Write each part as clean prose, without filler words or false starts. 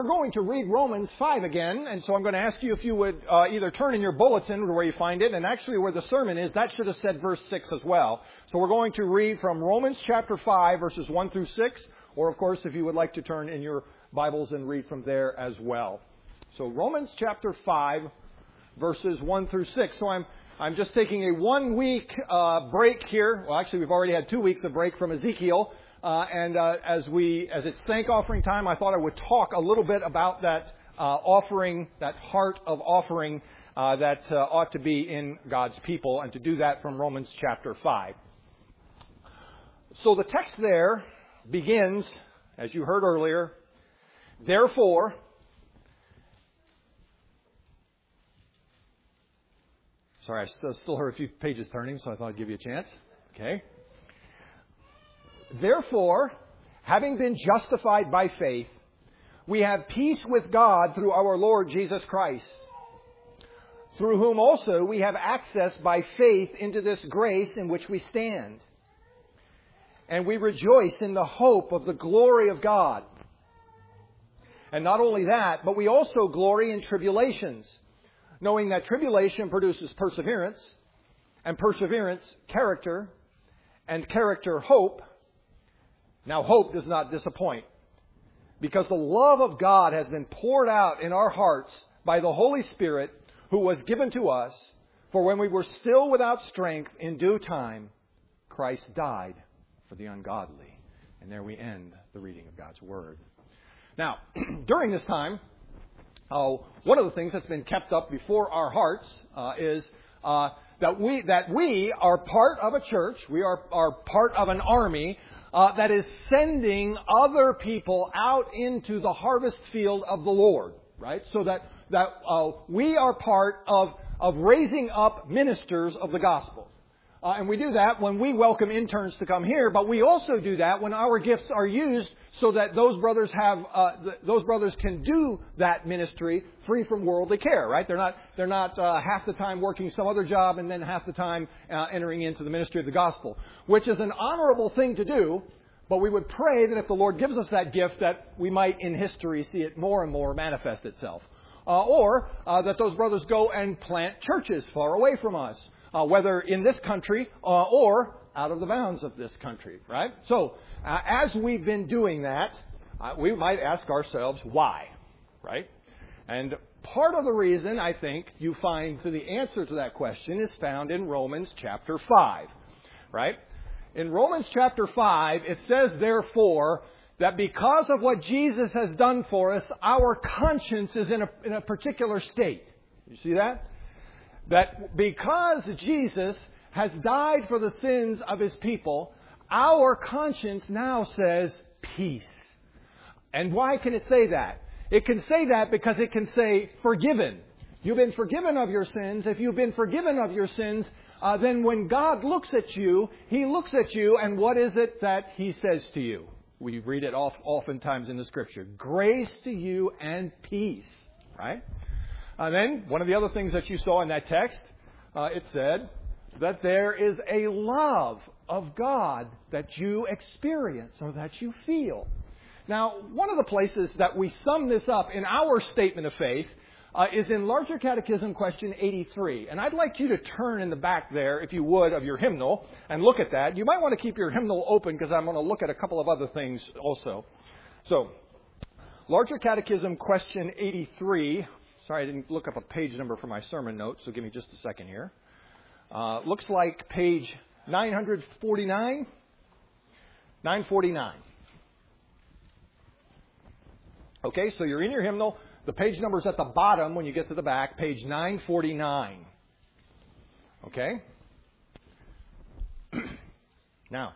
going to read Romans 5 again, and so I'm going to ask you if you would either turn in your bulletin where you find it, and actually where the sermon is, that should have said verse 6 as well. So we're going to read from Romans chapter 5, verses 1 through 6, or of course, if you would like to turn in your Bibles and read from there as well. So Romans chapter 5, verses 1 through 6. So I'm just taking a 1 week break here. Well, actually, we've already had 2 weeks of break from Ezekiel. As it's thank offering time, I thought I would talk a little bit about that offering, that heart of offering that ought to be in God's people, and to do that from Romans chapter 5. So the text there begins, as you heard earlier, therefore, sorry, I still heard a few pages turning, so I thought I'd give you a chance. Okay. Therefore, having been justified by faith, we have peace with God through our Lord Jesus Christ, through whom also we have access by faith into this grace in which we stand. And we rejoice in the hope of the glory of God. And not only that, but we also glory in tribulations, knowing that tribulation produces perseverance, and perseverance, character, and character, hope. Now, hope does not disappoint, because the love of God has been poured out in our hearts by the Holy Spirit who was given to us. For when we were still without strength, in due time, Christ died for the ungodly. And there we end the reading of God's Word. Now, during this time, one of the things that's been kept up before our hearts is that we are part of a church, we are part of an army that is sending other people out into the harvest field of the Lord, right? So that we are part of raising up ministers of the gospel. And we do that when we welcome interns to come here, but we also do that when our gifts are used so that those brothers can do that ministry free from worldly care, right? They're not half the time working some other job and then half the time entering into the ministry of the gospel, which is an honorable thing to do. But we would pray that if the Lord gives us that gift, that we might in history see it more and more manifest itself, or that those brothers go and plant churches far away from us. Whether in this country or out of the bounds of this country, right? So, as we've been doing that, we might ask ourselves, why, right? And part of the reason, I think, you find the answer to that question is found in Romans chapter 5, right? In Romans chapter 5, it says, therefore, that because of what Jesus has done for us, our conscience is in a particular state. You see that? That because Jesus has died for the sins of His people, our conscience now says peace. And why can it say that? It can say that because it can say forgiven. You've been forgiven of your sins. If you've been forgiven of your sins, then when God looks at you, He looks at you, and what is it that He says to you? We read it oftentimes in the Scripture. Grace to you and peace, right? And then, one of the other things that you saw in that text, it said that there is a love of God that you experience or that you feel. Now, one of the places that we sum this up in our statement of faith is in Larger Catechism question 83. And I'd like you to turn in the back there, if you would, of your hymnal and look at that. You might want to keep your hymnal open because I'm going to look at a couple of other things also. So, Larger Catechism question 83. Sorry, I didn't look up a page number for my sermon notes, so give me just a second here. Looks like page 949. 949. Okay, so you're in your hymnal. The page number's at the bottom when you get to the back, page 949. Okay? Now,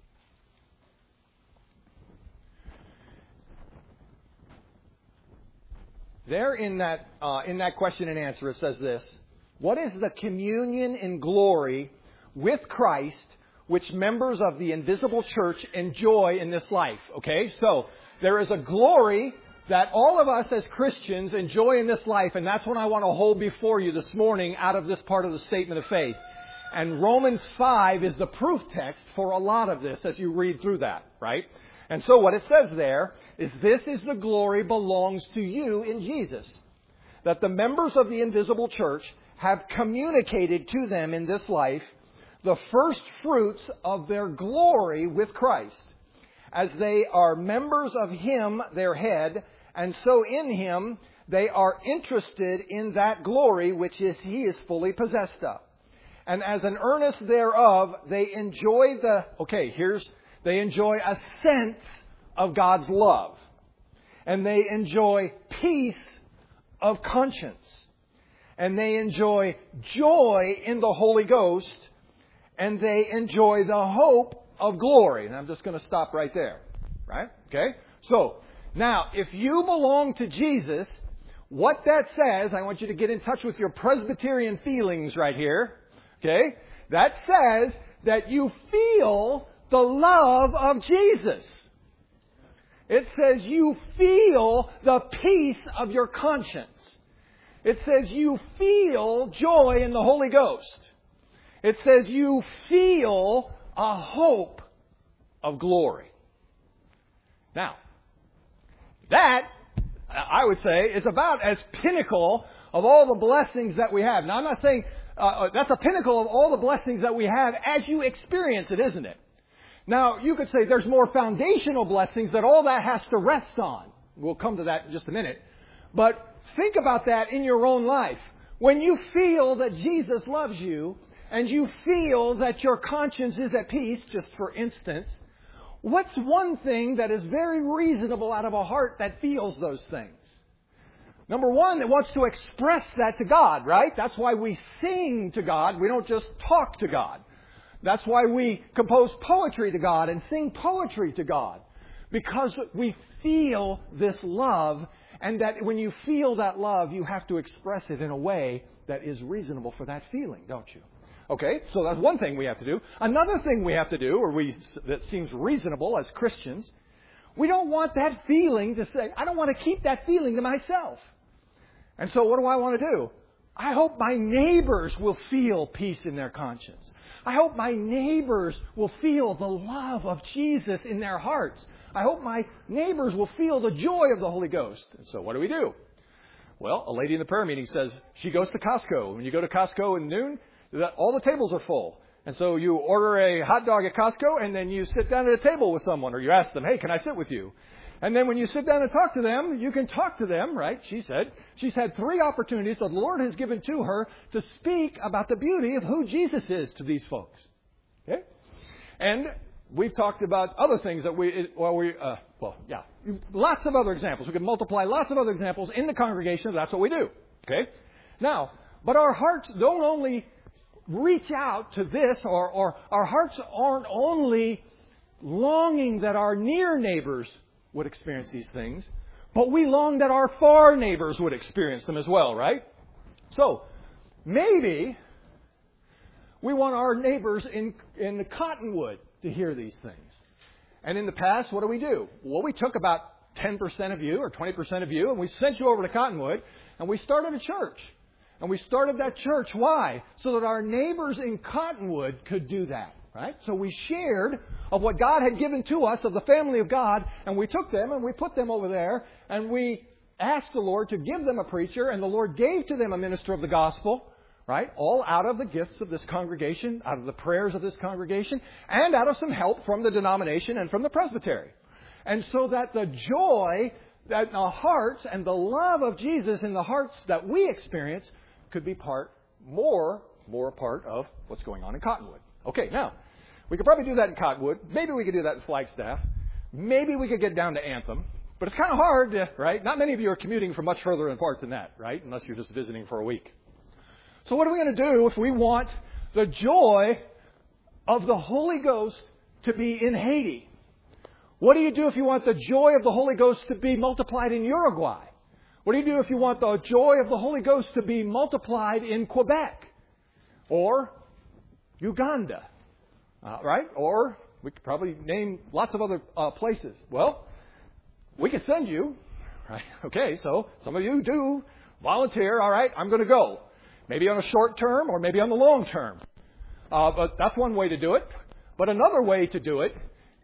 there in that question and answer, it says this: what is the communion in glory with Christ which members of the invisible church enjoy in this life? Okay, so there is a glory that all of us as Christians enjoy in this life, and that's what I want to hold before you this morning out of this part of the statement of faith. And Romans 5 is the proof text for a lot of this as you read through that, right? And so what it says there is this is the glory belongs to you in Jesus. That the members of the invisible church have communicated to them in this life the first fruits of their glory with Christ, as they are members of Him, their head, and so in Him they are interested in that glory which He is fully possessed of. And as an earnest thereof, they enjoy they enjoy a sense of God's love. And they enjoy peace of conscience. And they enjoy joy in the Holy Ghost. And they enjoy the hope of glory. And I'm just going to stop right there. Right? Okay? So, now, if you belong to Jesus, what that says, I want you to get in touch with your Presbyterian feelings right here. Okay? That says that you feel the love of Jesus. It says you feel the peace of your conscience. It says you feel joy in the Holy Ghost. It says you feel a hope of glory. Now, that, I would say, is about as pinnacle of all the blessings that we have. Now, I'm not saying that's a pinnacle of all the blessings that we have as you experience it, isn't it? Now, you could say there's more foundational blessings that all that has to rest on. We'll come to that in just a minute. But think about that in your own life. When you feel that Jesus loves you and you feel that your conscience is at peace, just for instance, what's one thing that is very reasonable out of a heart that feels those things? Number one, it wants to express that to God, right? That's why we sing to God. We don't just talk to God. That's why we compose poetry to God and sing poetry to God. Because we feel this love, and that when you feel that love, you have to express it in a way that is reasonable for that feeling, don't you? Okay, so that's one thing we have to do. Another thing we have to do, that seems reasonable as Christians, we don't want that feeling to say, I don't want to keep that feeling to myself. And so what do I want to do? I hope my neighbors will feel peace in their conscience. I hope my neighbors will feel the love of Jesus in their hearts. I hope my neighbors will feel the joy of the Holy Ghost. And so what do? Well, a lady in the prayer meeting says she goes to Costco. When you go to Costco in noon, all the tables are full. And so you order a hot dog at Costco, and then you sit down at a table with someone, or you ask them, hey, can I sit with you? And then when you sit down and talk to them, you can talk to them, right? She said she's had 3 opportunities that the Lord has given to her to speak about the beauty of who Jesus is to these folks. Okay? And we've talked about other things that lots of other examples. We can multiply lots of other examples in the congregation. That's what we do. Okay? Now, but our hearts don't only reach out to this, or our hearts aren't only longing that our near neighbors would experience these things, but we long that our far neighbors would experience them as well, right? So, maybe we want our neighbors in the Cottonwood to hear these things. And in the past, what do? Well, we took about 10% of you or 20% of you, and we sent you over to Cottonwood, and we started a church. And we started that church. Why? So that our neighbors in Cottonwood could do that. Right? So we shared of what God had given to us, of the family of God, and we took them and we put them over there, and we asked the Lord to give them a preacher, and the Lord gave to them a minister of the gospel, right? All out of the gifts of this congregation, out of the prayers of this congregation, and out of some help from the denomination and from the presbytery. And so that the joy that in the hearts and the love of Jesus in the hearts that we experience could be more a part of what's going on in Cottonwood. Okay, now, we could probably do that in Cottonwood. Maybe we could do that in Flagstaff. Maybe we could get down to Anthem. But it's kind of hard, right? Not many of you are commuting from much further apart than that, right? Unless you're just visiting for a week. So what are we going to do if we want the joy of the Holy Ghost to be in Haiti? What do you do if you want the joy of the Holy Ghost to be multiplied in Uruguay? What do you do if you want the joy of the Holy Ghost to be multiplied in Quebec? Or Uganda, right? Or we could probably name lots of other places. Well, we could send you, right? Okay, so some of you do volunteer. All right, I'm going to go. Maybe on a short term or maybe on the long term. But that's one way to do it. But another way to do it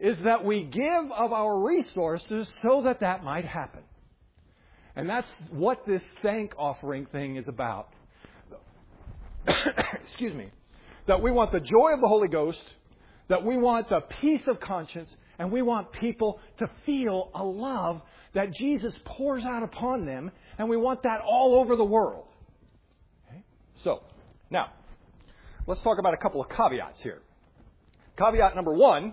is that we give of our resources so that that might happen. And that's what this thank offering thing is about. Excuse me. That we want the joy of the Holy Ghost, that we want the peace of conscience, and we want people to feel a love that Jesus pours out upon them, and we want that all over the world. Okay? So, now, let's talk about a couple of caveats here. Caveat number one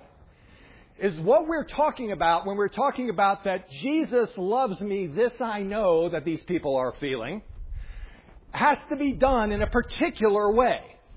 is what we're talking about when we're talking about that Jesus loves me, this I know that these people are feeling, has to be done in a particular way.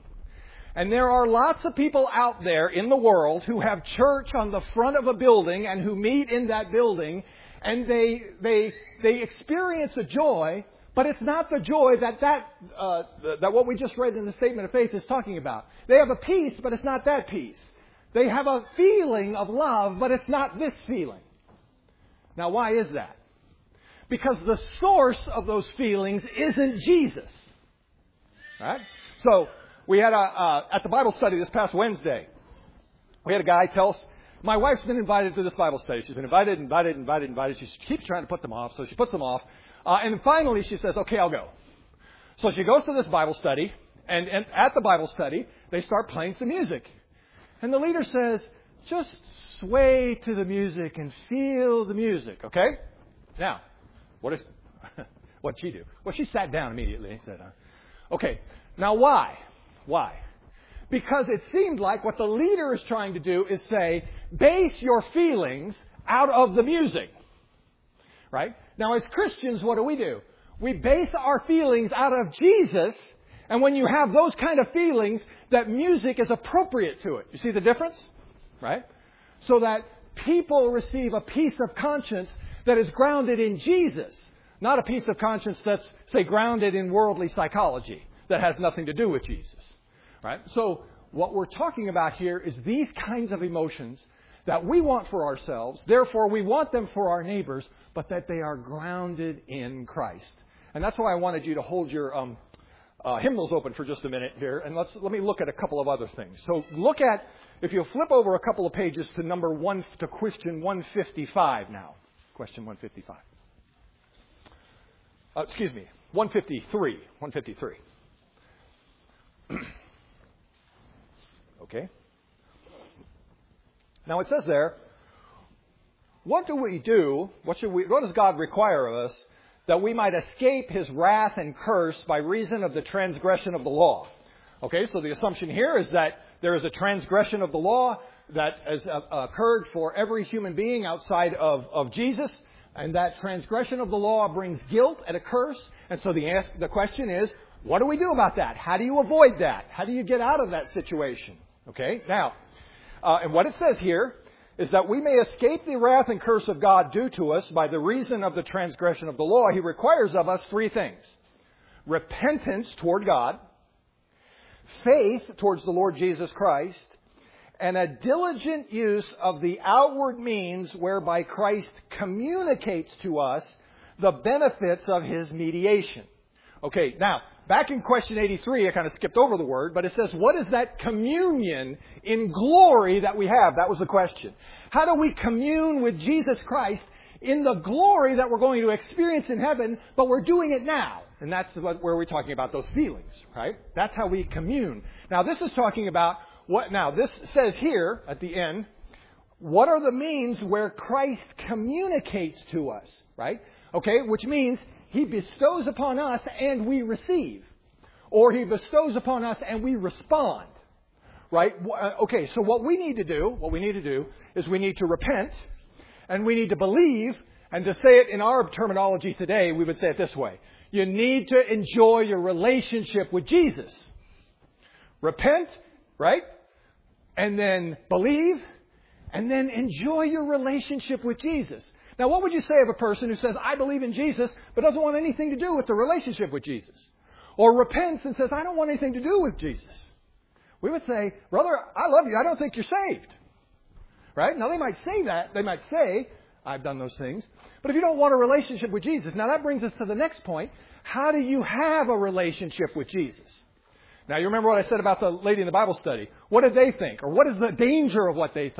And there are lots of people out there in the world who have church on the front of a building and who meet in that building, and they experience a joy, but it's not the joy that what we just read in the statement of faith is talking about. They have a peace, but it's not that peace. They have a feeling of love, but it's not this feeling. Now, why is that? Because the source of those feelings isn't Jesus. Right? So, we had at the Bible study this past Wednesday, we had a guy tell us, my wife's been invited to this Bible study. She's been invited. She keeps trying to put them off, so she puts them off. And finally she says, okay, I'll go. So she goes to this Bible study, and at the Bible study, they start playing some music. And the leader says, just sway to the music and feel the music, okay? Now, what'd she do? Well, she sat down immediately and said, okay, now why? Why? Because it seemed like what the leader is trying to do is say, base your feelings out of the music. Right? Now, as Christians, what do? We base our feelings out of Jesus, and when you have those kind of feelings, that music is appropriate to it. You see the difference? Right? So that people receive a peace of conscience that is grounded in Jesus, not a peace of conscience that's, say, grounded in worldly psychology that has nothing to do with Jesus. Right? So what we're talking about here is these kinds of emotions that we want for ourselves, therefore we want them for our neighbors, but that they are grounded in Christ. And that's why I wanted you to hold your hymnals open for just a minute here, and let me look at a couple of other things. So look at, if you'll flip over a couple of pages to question 155 now. Question 155. 153. 153. Okay. Now it says there, what do we do? What does God require of us that we might escape His wrath and curse by reason of the transgression of the law? Okay, so the assumption here is that there is a transgression of the law that has occurred for every human being outside of Jesus, and that transgression of the law brings guilt and a curse. And so the question is, what do we do about that? How do you avoid that? How do you get out of that situation? Okay, now, and what it says here is that we may escape the wrath and curse of God due to us by the reason of the transgression of the law. He requires of us three things: repentance toward God, faith towards the Lord Jesus Christ, and a diligent use of the outward means whereby Christ communicates to us the benefits of His mediation. Okay, now, back in question 83, I kind of skipped over the word, but it says, what is that communion in glory that we have? That was the question. How do we commune with Jesus Christ in the glory that we're going to experience in heaven, but we're doing it now? And that's where we're talking about those feelings, right? That's how we commune. Now, this is talking about this says here at the end, what are the means where Christ communicates to us, right? Okay, which means He bestows upon us and we receive. Or He bestows upon us and we respond. Right? Okay, so what we need to do is we need to repent and we need to believe, and to say it in our terminology today, we would say it this way. You need to enjoy your relationship with Jesus. Repent, right? And then believe, and then enjoy your relationship with Jesus. Now, what would you say of a person who says, I believe in Jesus, but doesn't want anything to do with the relationship with Jesus? Or repents and says, I don't want anything to do with Jesus. We would say, brother, I love you. I don't think you're saved. Right? Now, they might say that. They might say, I've done those things. But if you don't want a relationship with Jesus, now that brings us to the next point. How do you have a relationship with Jesus? Now, you remember what I said about the lady in the Bible study. What did they think? Or what is the danger of what they thought?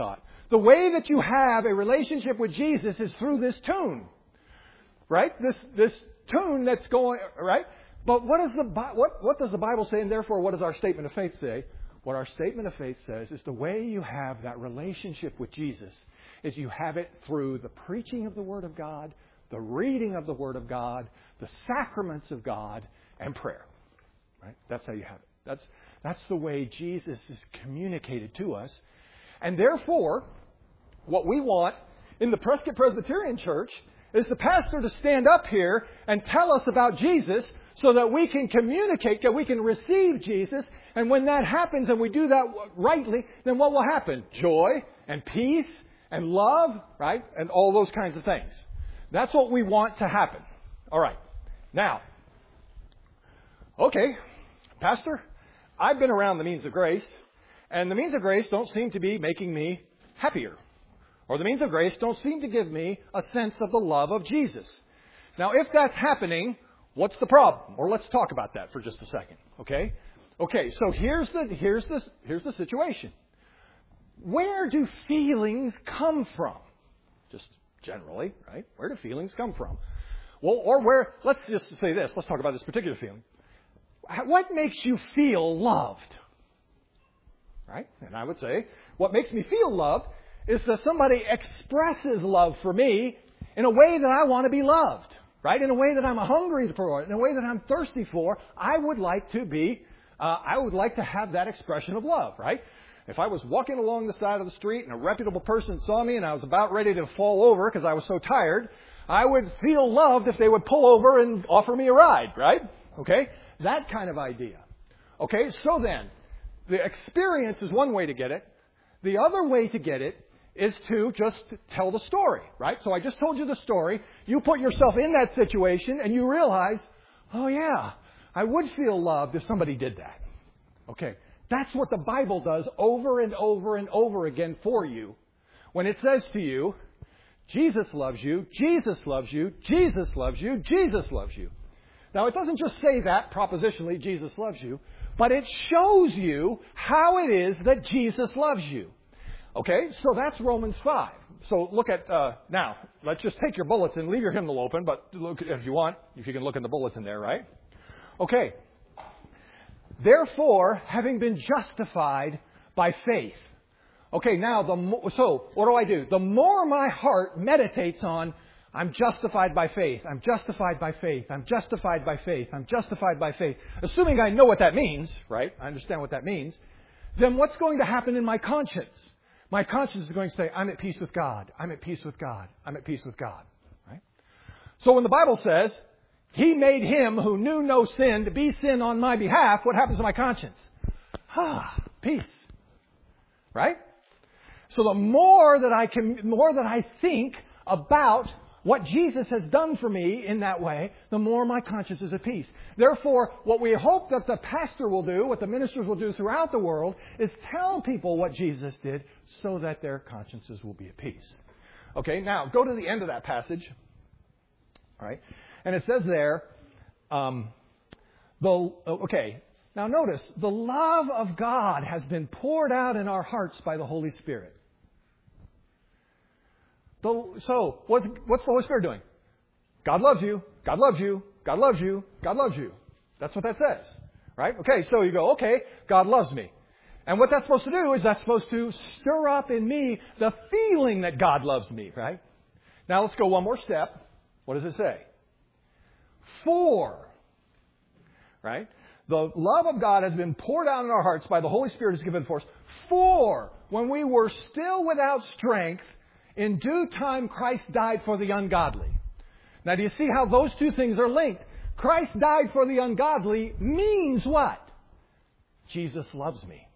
The way that you have a relationship with Jesus is through this tune. Right? This tune that's going, right? But what does the Bible say, and therefore what does our statement of faith say? What our statement of faith says is the way you have that relationship with Jesus is you have it through the preaching of the Word of God, the reading of the Word of God, the sacraments of God, and prayer. Right? That's how you have it. That's the way Jesus is communicated to us. And therefore, what we want in the Prescott Presbyterian Church is the pastor to stand up here and tell us about Jesus so that we can communicate, that we can receive Jesus. And when that happens and we do that rightly, then what will happen? Joy and peace and love, right? And all those kinds of things. That's what we want to happen. All right. Now, okay, Pastor, I've been around the means of grace, and the means of grace don't seem to be making me happier. Or the means of grace don't seem to give me a sense of the love of Jesus. Now, if that's happening, what's the problem? Or let's talk about that for just a second. Okay? Okay, so here's the situation. Where do feelings come from? Just generally, right? Where do feelings come from? Well, let's just say this. Let's talk about this particular feeling. What makes you feel loved? Right? And I would say, what makes me feel loved is that somebody expresses love for me in a way that I want to be loved. Right? In a way that I'm hungry for, in a way that I'm thirsty for. I would like to have that expression of love, right? If I was walking along the side of the street and a reputable person saw me and I was about ready to fall over because I was so tired, I would feel loved if they would pull over and offer me a ride, right? Okay? That kind of idea. Okay? So then, the experience is one way to get it. The other way to get it is to just tell the story, right? So I just told you the story. You put yourself in that situation and you realize, oh yeah, I would feel loved if somebody did that. Okay. That's what the Bible does over and over and over again for you. When it says to you, Jesus loves you, Jesus loves you, Jesus loves you, Jesus loves you. Now it doesn't just say that propositionally, Jesus loves you, but it shows you how it is that Jesus loves you. Okay, so that's Romans 5. So look at, now, let's just take your bulletin, leave your hymnal open, but look if you want, if you can look in the bulletin there, right? Okay. Therefore, having been justified by faith. Okay, now, so what do? The more my heart meditates on, I'm justified by faith, I'm justified by faith, I'm justified by faith, I'm justified by faith. Assuming I know what that means, right? I understand what that means. Then what's going to happen in my conscience? My conscience is going to say, I'm at peace with God. I'm at peace with God. I'm at peace with God. Right? So when the Bible says, He made Him who knew no sin to be sin on my behalf, what happens to my conscience? Peace. Right? So the more that I think about what Jesus has done for me in that way, the more my conscience is at peace. Therefore, what we hope that the pastor will do, what the ministers will do throughout the world, is tell people what Jesus did so that their consciences will be at peace. Okay, now go to the end of that passage. All right, and it says there, now notice, the love of God has been poured out in our hearts by the Holy Spirit. So, what's the Holy Spirit doing? God loves you. God loves you. God loves you. God loves you. That's what that says. Right? Okay, so you go, okay, God loves me. And what that's supposed to do is that's supposed to stir up in me the feeling that God loves me, right? Now let's go one more step. What does it say? For. Right? The love of God has been poured out in our hearts by the Holy Spirit is given for us. For when we were still without strength, in due time, Christ died for the ungodly. Now, do you see how those two things are linked? Christ died for the ungodly means what? Jesus loves me.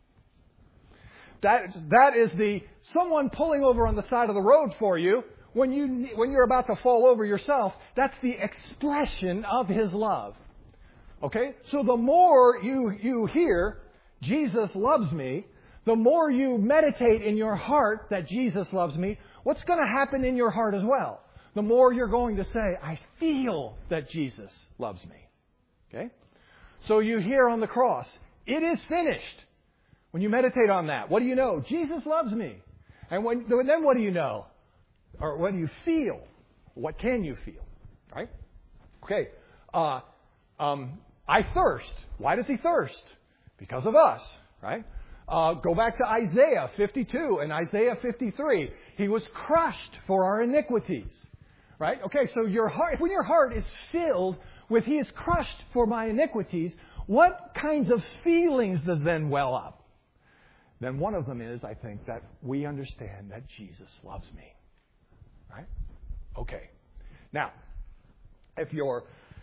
That is someone pulling over on the side of the road for you when you're about to fall over yourself. That's the expression of His love. Okay? So the more you hear, Jesus loves me, the more you meditate in your heart that Jesus loves me, what's going to happen in your heart as well? The more you're going to say, I feel that Jesus loves me. Okay? So you hear on the cross, it is finished. When you meditate on that, what do you know? Jesus loves me. And then what do you know? Or what do you feel? What can you feel? Right? Okay. I thirst. Why does he thirst? Because of us. Right? Go back to Isaiah 52 and Isaiah 53. He was crushed for our iniquities. Right? Okay, so your heart, when your heart is filled with He is crushed for my iniquities, what kinds of feelings does then well up? Then one of them is, I think, that we understand that Jesus loves me. Right? Okay. Now, if you're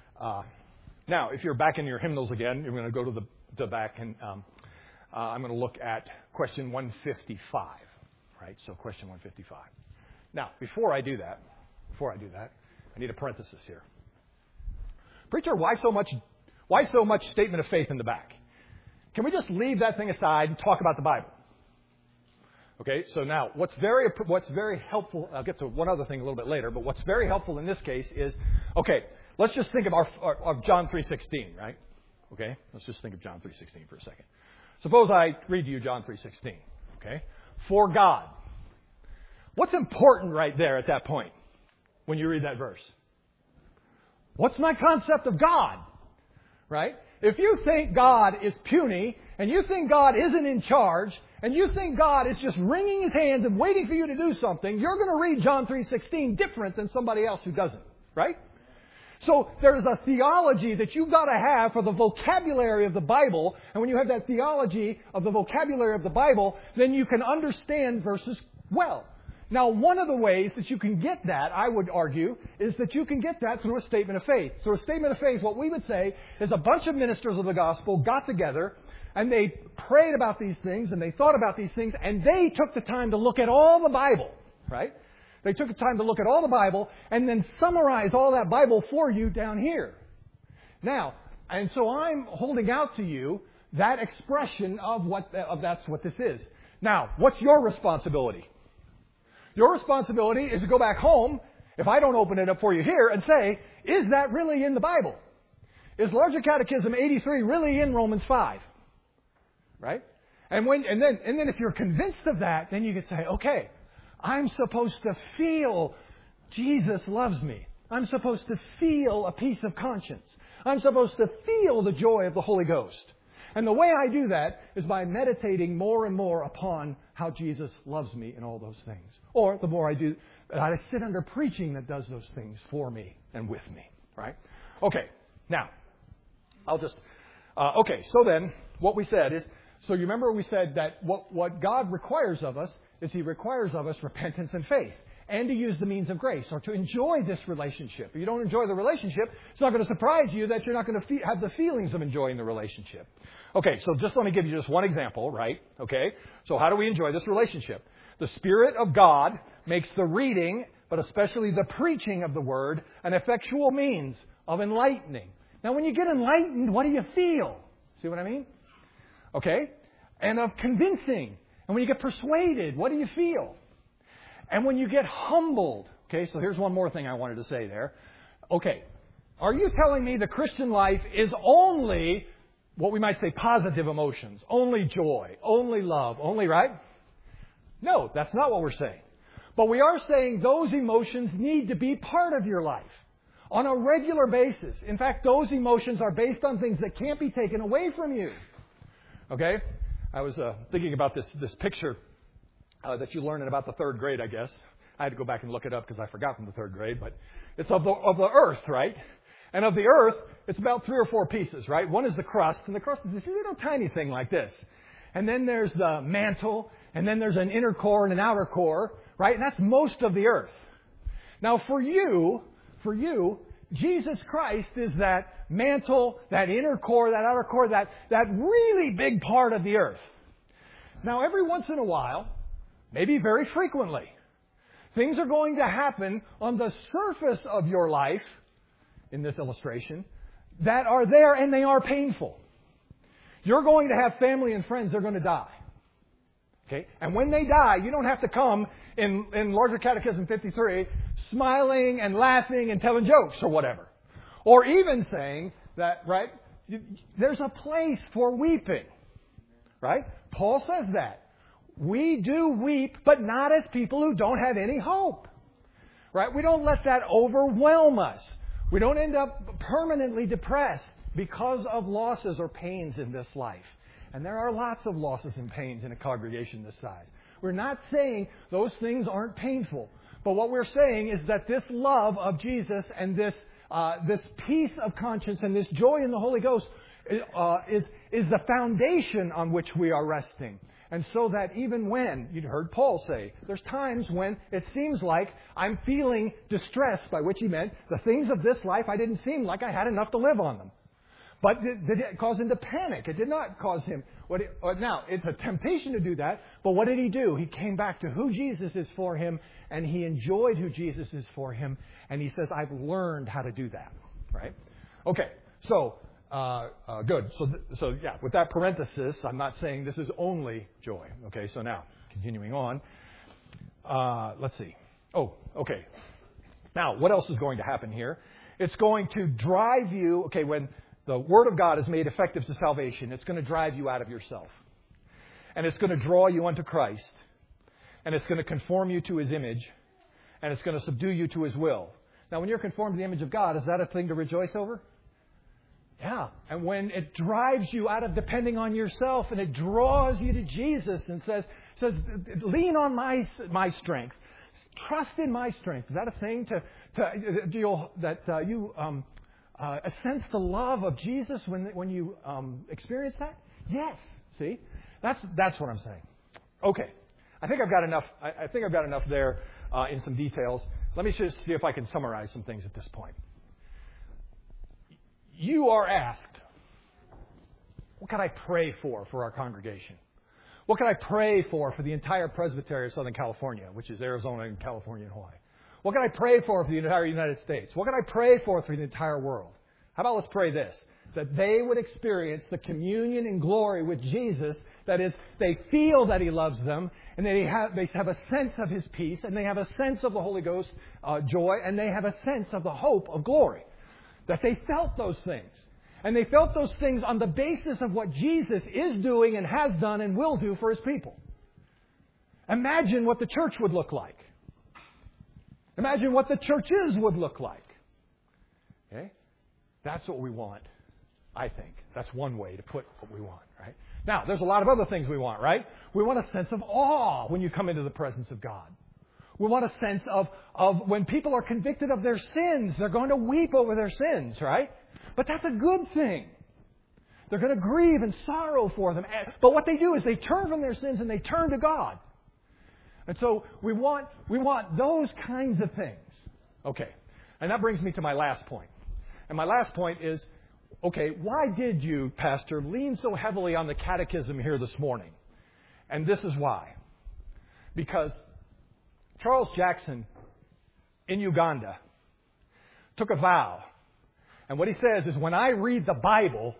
back in your hymnals again, you're going to go to the back, and I'm going to look at question 155. Right? So question 155. Now, before I do that, I need a parenthesis here. Preacher, why so much statement of faith in the back? Can we just leave that thing aside and talk about the Bible? Okay, so now what's very helpful, I'll get to one other thing a little bit later, but what's very helpful in this case is, okay, let's just think of John 3:16, right? Okay, let's just think of John 3:16 for a second. Suppose I read to you John 3:16, okay? For God. What's important right there at that point when you read that verse? What's my concept of God? Right? If you think God is puny, and you think God isn't in charge, and you think God is just wringing His hands and waiting for you to do something, you're going to read John 3:16 different than somebody else who doesn't. Right? So there's a theology that you've got to have for the vocabulary of the Bible, and when you have that theology of the vocabulary of the Bible, then you can understand verses well. Now, one of the ways that you can get that, I would argue, is that you can get that through a statement of faith. Through a statement of faith, what we would say is a bunch of ministers of the gospel got together and they prayed about these things and they thought about these things and they took the time to look at all the Bible, right? They took the time to look at all the Bible and then summarize all that Bible for you down here. Now, and so I'm holding out to you that expression of that's what this is. Now, what's your responsibility? Your responsibility is to go back home, if I don't open it up for you here, and say, is that really in the Bible? Is Larger Catechism 83 really in Romans 5? Right? And then if you're convinced of that, then you can say, okay, I'm supposed to feel Jesus loves me. I'm supposed to feel a peace of conscience. I'm supposed to feel the joy of the Holy Ghost. And the way I do that is by meditating more and more upon how Jesus loves me in all those things. Or the more I do, I sit under preaching that does those things for me and with me. Right? Okay. Now, so then, what we said is, so you remember we said that what God requires of us is He requires of us repentance and faith. And to use the means of grace, or to enjoy this relationship. If you don't enjoy the relationship, it's not going to surprise you that you're not going to have the feelings of enjoying the relationship. Okay, so just let me give you just one example, right? Okay, so how do we enjoy this relationship? The Spirit of God makes the reading, but especially the preaching of the Word, an effectual means of enlightening. Now, when you get enlightened, what do you feel? See what I mean? Okay, and of convincing. And when you get persuaded, what do you feel? And when you get humbled, okay, so here's one more thing I wanted to say there. Okay, are you telling me the Christian life is only what we might say positive emotions, only joy, only love, only, right? No, that's not what we're saying. But we are saying those emotions need to be part of your life on a regular basis. In fact, those emotions are based on things that can't be taken away from you. Okay? I was thinking about this picture that you learn in about the third grade, I guess. I had to go back and look it up because I forgot from the third grade, but it's of the earth, right? And of the earth, it's about 3 or 4 pieces, right? One is the crust, and the crust is this little tiny thing like this. And then there's the mantle, and then there's an inner core and an outer core, right? And that's most of the earth. Now for you, Jesus Christ is that mantle, that inner core, that outer core, that really big part of the earth. Now every once in a while, maybe very frequently, things are going to happen on the surface of your life, in this illustration, that are there and they are painful. You're going to have family and friends that are going to die. Okay? And when they die, you don't have to come in Larger Catechism 53 smiling and laughing and telling jokes or whatever. Or even saying that, right, there's a place for weeping. Right? Paul says that. we do weep, but not as people who don't have any hope. Right? We don't let that overwhelm us. We don't end up permanently depressed because of losses or pains in this life. And there are lots of losses and pains in a congregation this size. We're not saying those things aren't painful. But what we're saying is that this love of Jesus and this peace of conscience and this joy in the Holy Ghost is the foundation on which we are resting. And so that even when, you'd heard Paul say, there's times when it seems like I'm feeling distressed, by which he meant the things of this life, I didn't seem like I had enough to live on them. But did it cause him to panic? It did not cause him. Now, it's a temptation to do that, but what did he do? He came back to who Jesus is for him, and he enjoyed who Jesus is for him, and he says, I've learned how to do that. Right? Okay, so, good. So yeah, with that parenthesis, I'm not saying this is only joy. Okay, so now, continuing on. Let's see. Oh, okay. Now, what else is going to happen here? It's going to drive you, okay, when the Word of God is made effective to salvation, it's going to drive you out of yourself. And it's going to draw you unto Christ. And it's going to conform you to His image. And it's going to subdue you to His will. Now, when you're conformed to the image of God, is that a thing to rejoice over? Yeah. And when it drives you out of depending on yourself and it draws you to Jesus and says lean on my strength. Trust in my strength. Is that a thing sense the love of Jesus when you experience that? Yes. See, that's what I'm saying. Okay, I think I've got enough. I think I've got enough there in some details. Let me just see if I can summarize some things at this point. You are asked, what can I pray for our congregation? What can I pray for the entire Presbytery of Southern California, which is Arizona and California and Hawaii? What can I pray for the entire United States? What can I pray for the entire world? How about let's pray this, that they would experience the communion and glory with Jesus, that is, they feel that He loves them, and they have a sense of His peace, and they have a sense of the Holy Ghost joy, and they have a sense of the hope of glory. That they felt those things. And they felt those things on the basis of what Jesus is doing and has done and will do for His people. Imagine what the church would look like. Imagine what the churches would look like. Okay? That's what we want, I think. That's one way to put what we want, right? Now, there's a lot of other things we want, right? We want a sense of awe when you come into the presence of God. We want a sense of when people are convicted of their sins, they're going to weep over their sins, right? But that's a good thing. They're going to grieve and sorrow for them. But what they do is they turn from their sins and they turn to God. And so we want those kinds of things. Okay. And that brings me to my last point. And my last point is, okay, why did you, Pastor, lean so heavily on the catechism here this morning? And this is why. Because Charles Jackson in Uganda took a vow. And what he says is, when I read the Bible,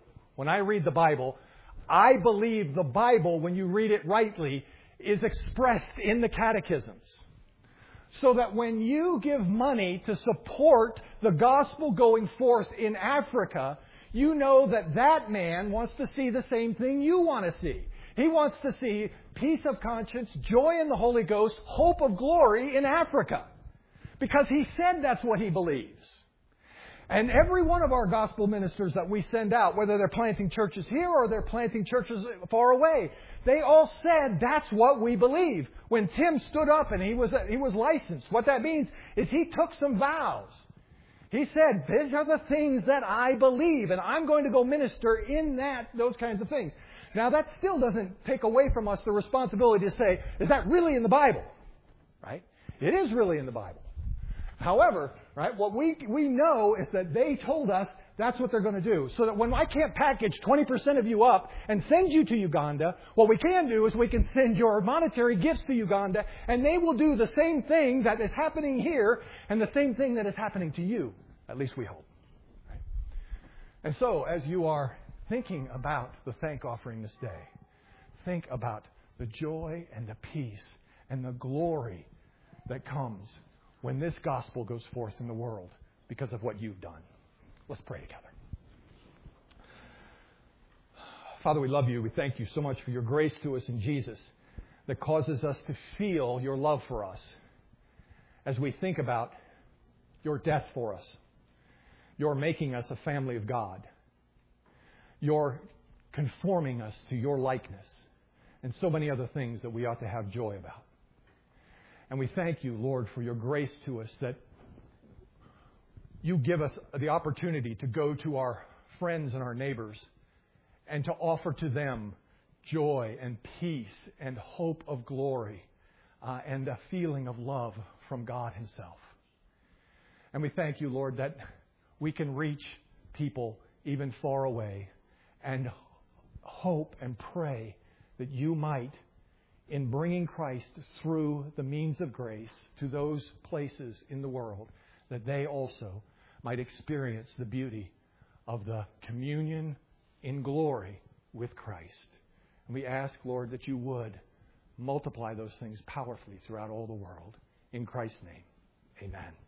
I believe the Bible, when you read it rightly, is expressed in the catechisms. So that when you give money to support the gospel going forth in Africa, you know that man wants to see the same thing you want to see. He wants to see peace of conscience, joy in the Holy Ghost, hope of glory in Africa. Because he said that's what he believes. And every one of our gospel ministers that we send out, whether they're planting churches here or they're planting churches far away, they all said that's what we believe. When Tim stood up and he was licensed, what that means is he took some vows. He said, these are the things that I believe, and I'm going to go minister in those kinds of things. Now, that still doesn't take away from us the responsibility to say, is that really in the Bible? Right? It is really in the Bible. However, right, what we know is that they told us that's what they're going to do. So that when I can't package 20% of you up and send you to Uganda, what we can do is we can send your monetary gifts to Uganda, and they will do the same thing that is happening here and the same thing that is happening to you. At least we hope. Right? And so, as you are thinking about the thank offering this day, think about the joy and the peace and the glory that comes when this gospel goes forth in the world because of what you've done. Let's pray together. Father, we love you. We thank you so much for your grace to us in Jesus. that causes us to feel your love for us as we think about your death for us, your making us a family of God, your conforming us to your likeness, and so many other things that we ought to have joy about. And we thank you, Lord, for your grace to us, that you give us the opportunity to go to our friends and our neighbors and to offer to them joy and peace and hope of glory and a feeling of love from God Himself. And we thank you, Lord, that we can reach people even far away and hope and pray that you might, in bringing Christ through the means of grace to those places in the world, that they also might experience the beauty of the communion in glory with Christ. And we ask, Lord, that you would multiply those things powerfully throughout all the world. In Christ's name, amen.